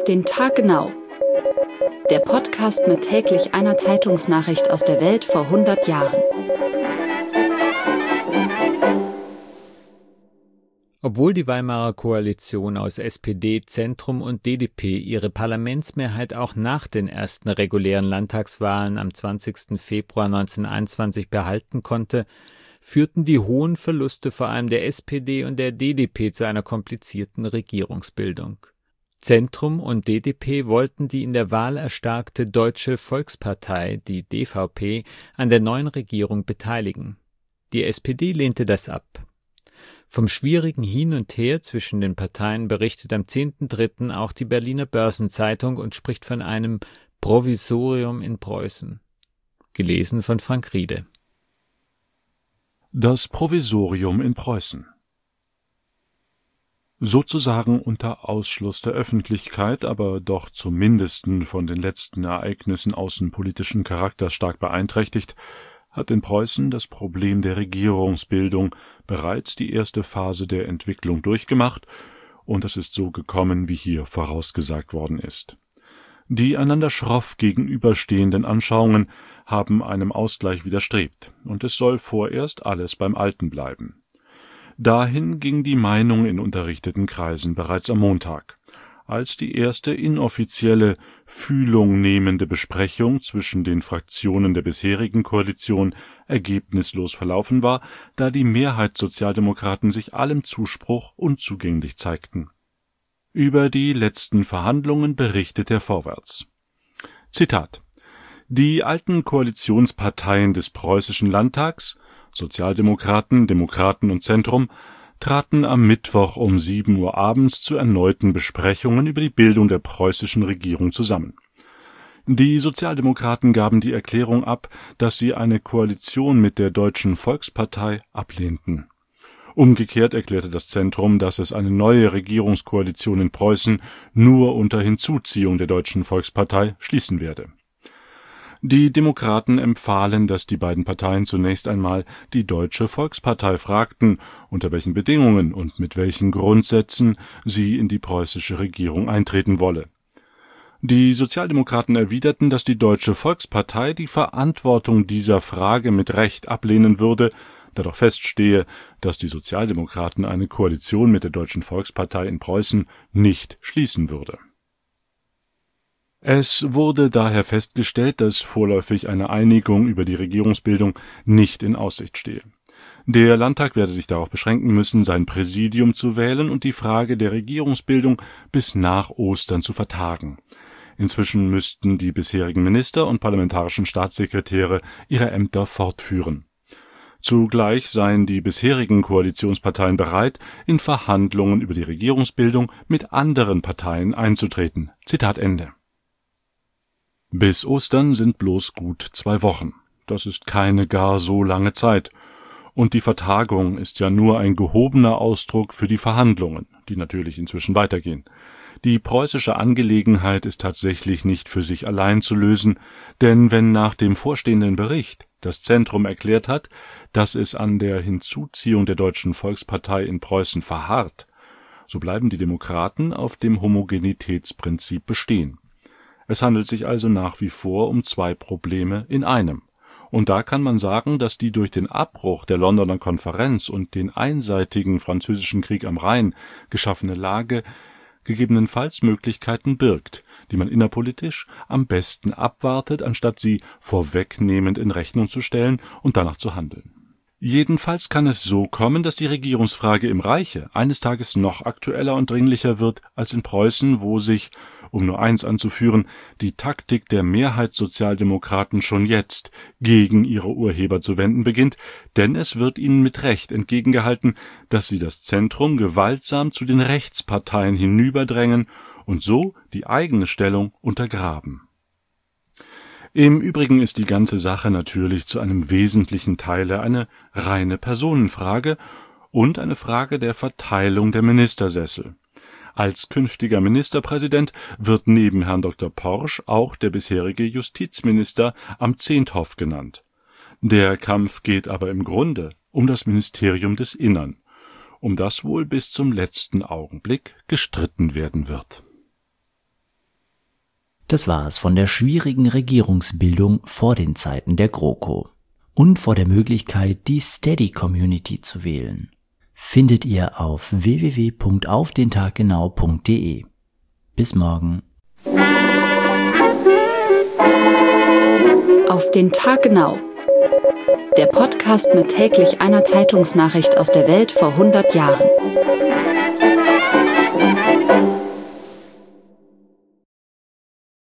Auf den Tag genau. Der Podcast mit täglich einer Zeitungsnachricht aus der Welt vor 100 Jahren. Obwohl die Weimarer Koalition aus SPD, Zentrum und DDP ihre Parlamentsmehrheit auch nach den ersten regulären Landtagswahlen am 20. Februar 1921 behalten konnte, führten die hohen Verluste vor allem der SPD und der DDP zu einer komplizierten Regierungsbildung. Zentrum und DDP wollten die in der Wahl erstarkte Deutsche Volkspartei, die DVP, an der neuen Regierung beteiligen. Die SPD lehnte das ab. Vom schwierigen Hin und Her zwischen den Parteien berichtet am 10.3. auch die Berliner Börsenzeitung und spricht von einem Provisorium in Preußen. Gelesen von Frank Riede. Das Provisorium in Preußen. Sozusagen unter Ausschluss der Öffentlichkeit, aber doch zumindest von den letzten Ereignissen außenpolitischen Charakters stark beeinträchtigt, hat in Preußen das Problem der Regierungsbildung bereits die erste Phase der Entwicklung durchgemacht, und es ist so gekommen, wie hier vorausgesagt worden ist. Die einander schroff gegenüberstehenden Anschauungen haben einem Ausgleich widerstrebt, und es soll vorerst alles beim Alten bleiben. Dahin ging die Meinung in unterrichteten Kreisen bereits am Montag, als die erste inoffizielle, Fühlung nehmende Besprechung zwischen den Fraktionen der bisherigen Koalition ergebnislos verlaufen war, da die Mehrheitssozialdemokraten sich allem Zuspruch unzugänglich zeigten. Über die letzten Verhandlungen berichtet er Vorwärts. Zitat: Die alten Koalitionsparteien des Preußischen Landtags, Sozialdemokraten, Demokraten und Zentrum, traten am Mittwoch um 7 Uhr abends zu erneuten Besprechungen über die Bildung der preußischen Regierung zusammen. Die Sozialdemokraten gaben die Erklärung ab, dass sie eine Koalition mit der Deutschen Volkspartei ablehnten. Umgekehrt erklärte das Zentrum, dass es eine neue Regierungskoalition in Preußen nur unter Hinzuziehung der Deutschen Volkspartei schließen werde. Die Demokraten empfahlen, dass die beiden Parteien zunächst einmal die Deutsche Volkspartei fragten, unter welchen Bedingungen und mit welchen Grundsätzen sie in die preußische Regierung eintreten wolle. Die Sozialdemokraten erwiderten, dass die Deutsche Volkspartei die Verantwortung dieser Frage mit Recht ablehnen würde, da doch feststehe, dass die Sozialdemokraten eine Koalition mit der Deutschen Volkspartei in Preußen nicht schließen würde. Es wurde daher festgestellt, dass vorläufig eine Einigung über die Regierungsbildung nicht in Aussicht stehe. Der Landtag werde sich darauf beschränken müssen, sein Präsidium zu wählen und die Frage der Regierungsbildung bis nach Ostern zu vertagen. Inzwischen müssten die bisherigen Minister und parlamentarischen Staatssekretäre ihre Ämter fortführen. Zugleich seien die bisherigen Koalitionsparteien bereit, in Verhandlungen über die Regierungsbildung mit anderen Parteien einzutreten. Zitat Ende. Bis Ostern sind bloß gut 2 Wochen. Das ist keine gar so lange Zeit. Und die Vertagung ist ja nur ein gehobener Ausdruck für die Verhandlungen, die natürlich inzwischen weitergehen. Die preußische Angelegenheit ist tatsächlich nicht für sich allein zu lösen, denn wenn nach dem vorstehenden Bericht das Zentrum erklärt hat, dass es an der Hinzuziehung der Deutschen Volkspartei in Preußen verharrt, so bleiben die Demokraten auf dem Homogenitätsprinzip bestehen. Es handelt sich also nach wie vor um 2 Probleme in einem. Und da kann man sagen, dass die durch den Abbruch der Londoner Konferenz und den einseitigen französischen Krieg am Rhein geschaffene Lage gegebenenfalls Möglichkeiten birgt, die man innerpolitisch am besten abwartet, anstatt sie vorwegnehmend in Rechnung zu stellen und danach zu handeln. Jedenfalls kann es so kommen, dass die Regierungsfrage im Reiche eines Tages noch aktueller und dringlicher wird als in Preußen, wo sich, um nur eins anzuführen, die Taktik der Mehrheitssozialdemokraten schon jetzt gegen ihre Urheber zu wenden beginnt, denn es wird ihnen mit Recht entgegengehalten, dass sie das Zentrum gewaltsam zu den Rechtsparteien hinüberdrängen und so die eigene Stellung untergraben. Im Übrigen ist die ganze Sache natürlich zu einem wesentlichen Teile eine reine Personenfrage und eine Frage der Verteilung der Ministersessel. Als künftiger Ministerpräsident wird neben Herrn Dr. Porsch auch der bisherige Justizminister am Zehnthoff genannt. Der Kampf geht aber im Grunde um das Ministerium des Innern, um das wohl bis zum letzten Augenblick gestritten werden wird. Das war's von der schwierigen Regierungsbildung vor den Zeiten der GroKo und vor der Möglichkeit, die Steady-Community zu wählen. Findet ihr auf www.aufdentaggenau.de. Bis morgen. Auf den Tag genau. Der Podcast mit täglich einer Zeitungsnachricht aus der Welt vor 100 Jahren.